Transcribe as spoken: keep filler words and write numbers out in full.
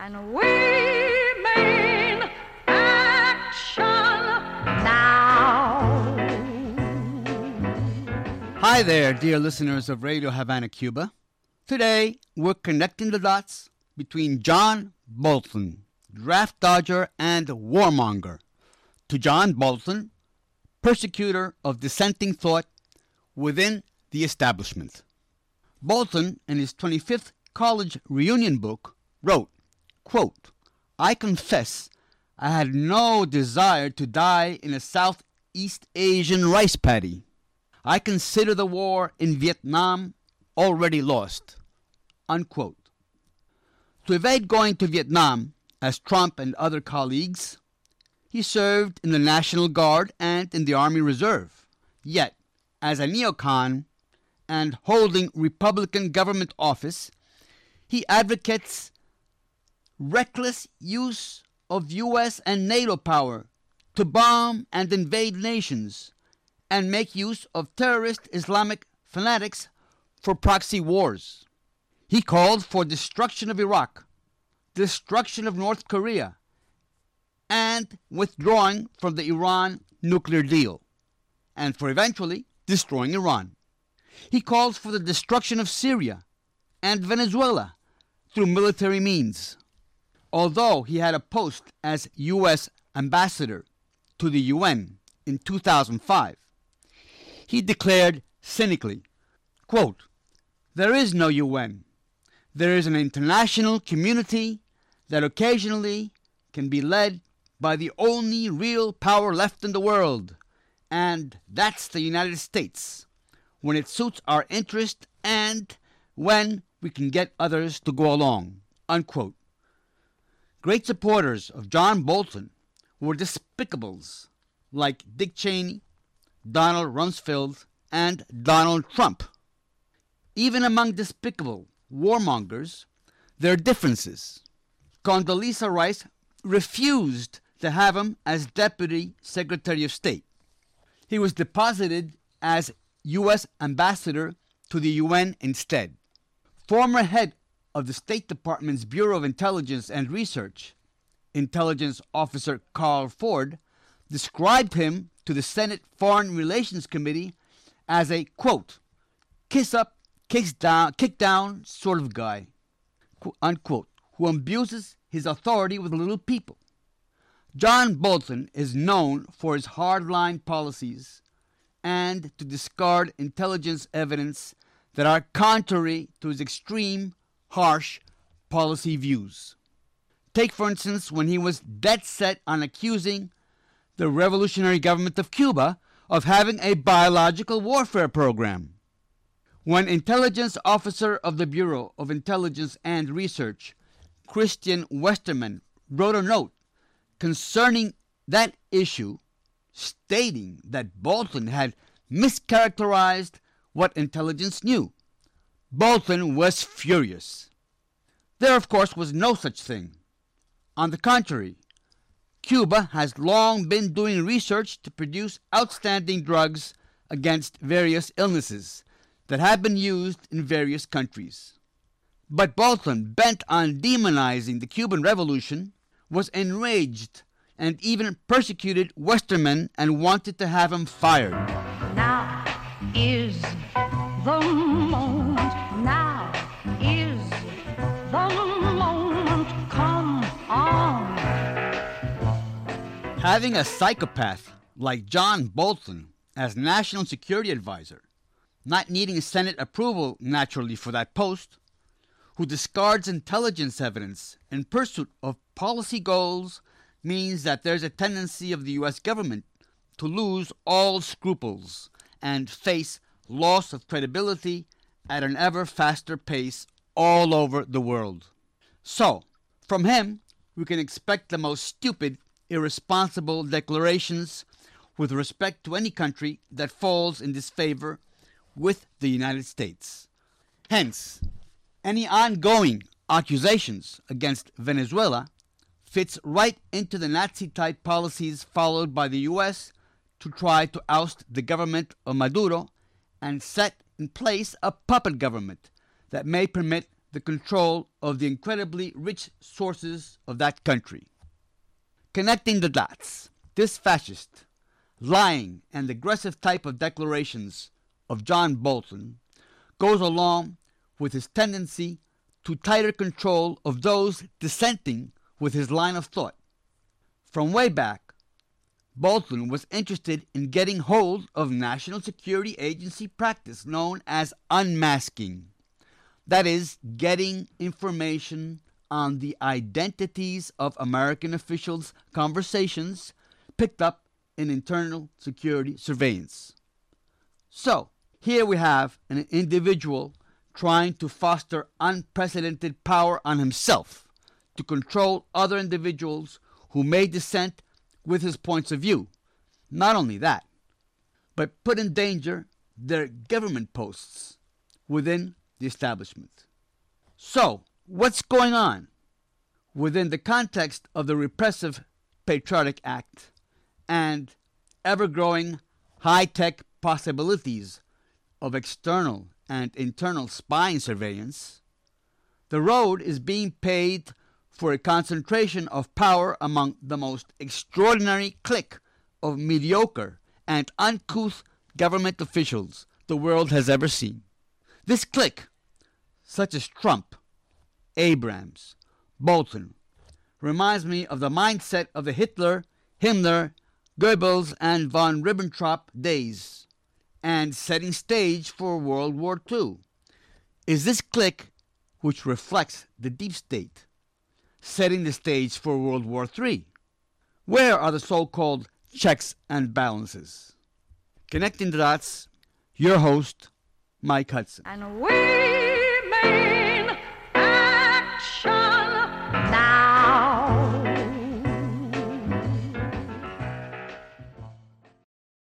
And we mean action now. Hi there, dear listeners of Radio Havana, Cuba. Today, we're connecting the dots between John Bolton, draft dodger and warmonger, to John Bolton, persecutor of dissenting thought within the establishment. Bolton, in his twenty-fifth college reunion book, wrote, quote, I confess I had no desire to die in a Southeast Asian rice paddy. I consider the war in Vietnam already lost, unquote. To evade going to Vietnam, as Trump and other colleagues, he served in the National Guard and in the Army Reserve. Yet, as a neocon and holding Republican government office, he advocates reckless use of U S and NATO power to bomb and invade nations and make use of terrorist Islamic fanatics for proxy wars. He called for destruction of Iraq, destruction of North Korea, and withdrawing from the Iran nuclear deal, and for eventually destroying Iran. He calls for the destruction of Syria and Venezuela through military means. Although he had a post as U S ambassador to the U N in two thousand five, he declared cynically, quote, there is no U N. There is an international community that occasionally can be led by the only real power left in the world, and that's the United States, when it suits our interest and when we can get others to go along, unquote. Great supporters of John Bolton were despicables like Dick Cheney, Donald Rumsfeld, and Donald Trump. Even among despicable warmongers, there are differences. Condoleezza Rice refused to have him as Deputy Secretary of State. He was deposited as U S ambassador to the U N instead. Former head of the State Department's Bureau of Intelligence and Research, Intelligence Officer Carl Ford, described him to the Senate Foreign Relations Committee as a, quote, kiss up, kicks down, kick down sort of guy, unquote, who abuses his authority with little people. John Bolton is known for his hardline policies and to discard intelligence evidence that are contrary to his extreme, harsh policy views. Take, for instance, when he was dead set on accusing the revolutionary government of Cuba of having a biological warfare program. When intelligence officer of the Bureau of Intelligence and Research, Christian Westerman, wrote a note concerning that issue, stating that Bolton had mischaracterized what intelligence knew, Bolton was furious. There, of course, was no such thing. On the contrary, Cuba has long been doing research to produce outstanding drugs against various illnesses that have been used in various countries. But Bolton, bent on demonizing the Cuban Revolution, was enraged and even persecuted Westerman and wanted to have him fired. Now is the moment. Now is the moment. Come on. Having a psychopath like John Bolton as National Security Advisor, not needing Senate approval naturally for that post, who discards intelligence evidence in pursuit of policy goals, means that there's a tendency of the U S government to lose all scruples and face loss of credibility at an ever faster pace all over the world. So, from him, we can expect the most stupid, irresponsible declarations with respect to any country that falls in disfavor with the United States. Hence, any ongoing accusations against Venezuela fits right into the Nazi-type policies followed by the U S to try to oust the government of Maduro and set in place a puppet government that may permit the control of the incredibly rich sources of that country. Connecting the dots, this fascist, lying, and aggressive type of declarations of John Bolton goes along with his tendency to tighter control of those dissenting with his line of thought. From way back, Bolton was interested in getting hold of National Security Agency practice known as unmasking. That is, getting information on the identities of American officials' conversations picked up in internal security surveillance. So, here we have an individual trying to foster unprecedented power on himself to control other individuals who may dissent with his points of view. Not only that, but put in danger their government posts within the establishment. So, what's going on? Within the context of the repressive Patriotic Act and ever-growing high-tech possibilities of external and internal spying surveillance, the road is being paved for a concentration of power among the most extraordinary clique of mediocre and uncouth government officials the world has ever seen. This clique, such as Trump, Abrams, Bolton, reminds me of the mindset of the Hitler, Himmler, Goebbels, and von Ribbentrop days, and setting stage for World War Two. Is this clique, which reflects the deep state, setting the stage for World War Three? Where are the so-called checks and balances? Connecting the dots, your host, Mike Hudson. And we made